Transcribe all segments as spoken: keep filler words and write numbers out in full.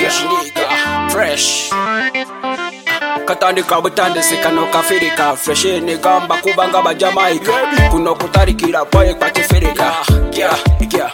fresh nigga, fresh. Katandika butandisika no kafirika, fresh nigga mbakubanga ba Jamaica. Kuno kutarikira boy kwa kifirika. Yeah, yeah.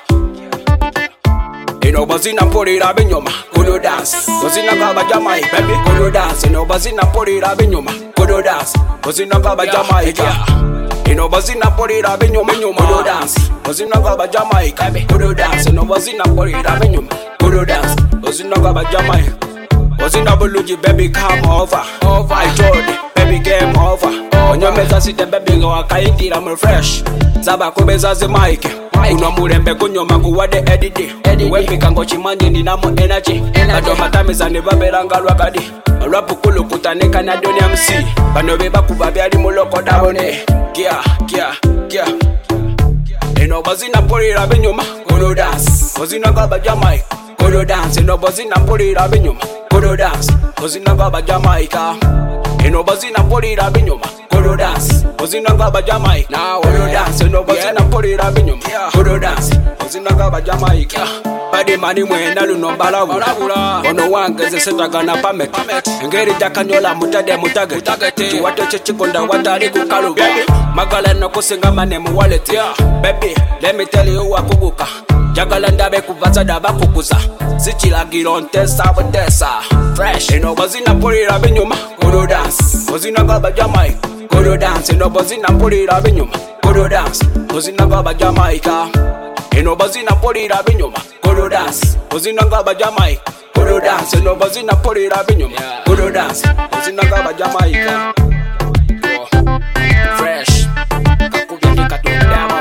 Ino bazina mpulira binyuma, kuno dance. Bazina ngaba Jamaica, baby, kuno dance. Ino bazina mpulira binyuma, kuno dance. Bazina ngaba Jamaica. Ino bazina mpulira binyuma, kuno dance. Bazina ngaba Jamaica, baby, kuno dance. Ino bazina mpulira binyuma, kuno dance. Bazina ngaba Jamaica. Bazina buluji, baby, come over. Over, I told you, baby, game over. Onyo meza site baby ngo akaindira mu fresh. Zaba kubeza zi mic. Uno murembe kunyoma kuwade edit. Wepika ngo chimanyi ninamo energy. Bado matamiza ne baberanga lwakadi. Rap kulu kutaneka na doni M C. Bano beba kubabi ali muloko dabone. Kia, kia, kia. Eno bazina mpulira binyuma, kuno dance. Bazina ngaba Jamaica, kuno dance. Eno bazina mpulira binyuma, kuno dance. Bazina ngaba Jamaica. Eno bazina mpulira binyuma, kuno dance. Bazina ngaba Jamaica. Now kuno dance. Eno bazina mpulira binyuma, kuno dance. Bazina ngaba Jamaica. Badi mani mwena luno balabula. Ono wangeze setagana pamet. Ngeri jakanyola mutade mutage. Chiwato chichikonda watari kukaluba. Magala no kusinga mane mu wallet. Baby, let me tell you wakubuka. Jagala ndabe kuvaza daba kukuza. Sichila girontesa watesa. Fresh. Eno bazina mpulira binyuma, kuno dance. Bazina ngaba Jamaica, kuno dance. Eno bazina mpulira binyuma, kuno dance. Bazina ngaba Jamaica. Eno bazina mpulira binyuma, kuno dance. Bazina ngaba Jamaica, kuno dance. Eno bazina mpulira binyuma, kuno dance. Bazina ngaba Jamaica. Fresh. Kakubye katundamo.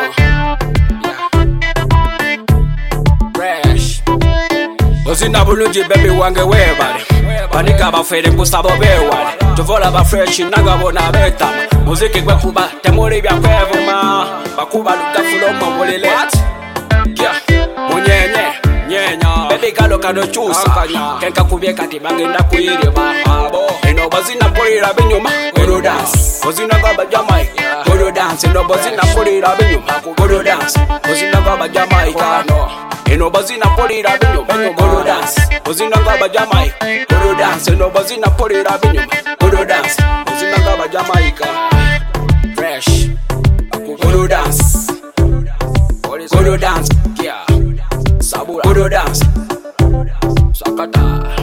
Fresh. Bazina bulungi baby wange webale. Banika bafere kusabo bewale. Tuvola ba fresh nagabona betama. Muziki gwe kuba temuri bya kwevuma. Bakuba lukafulo mwolele. Yeah, munyenye, nyenya. Baby galo kano chusa. Kenka kubye kati bagenda kuire bahabo. Eno bazina mpulira binyuma, kuno dance. Bazina ngaba Jamaica, kuno dance. Eno bazina mpulira binyuma, kuno dance. Bazina ngaba Jamaica. Eno bazina mpulira binyuma, kuno dance. Bazina ngaba Jamaica, kuno dance. Eno bazina mpulira binyuma, kuno dance. Bazina ngaba Jamaica. Fresh, kuno dance. Kuno dance, yeah. Sabura, kuno dance. Sakata.